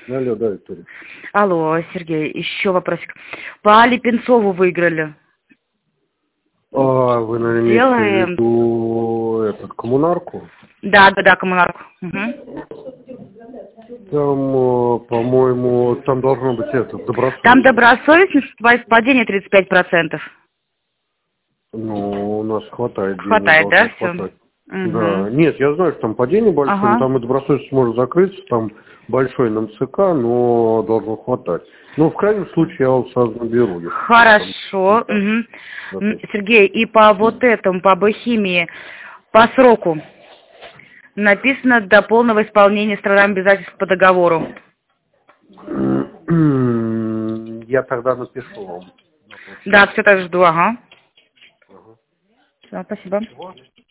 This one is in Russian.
Алло, да, Виктория. Алло, Сергей, еще вопросик. По Липенцову выиграли. Вы, наверное, имеете в виду коммунарку? Да, коммунарку. Угу. Там, по-моему, там должно быть добросовестность. Там добросовестность, падение 35%. Ну, у нас хватает денег. Хватает, да, все? Хватать. Да. Нет, я знаю, что там падение большое, но там и добросовестность может закрыться, там большой НМЦК, но должно хватать. Ну, в крайнем случае, я вам сразу наберу. Хорошо. Сергей, и по вот этому, по биохимии, по сроку написано до полного исполнения сторонами обязательств по договору. Я тогда напишу вам. Да, все так жду, ага. Все, спасибо.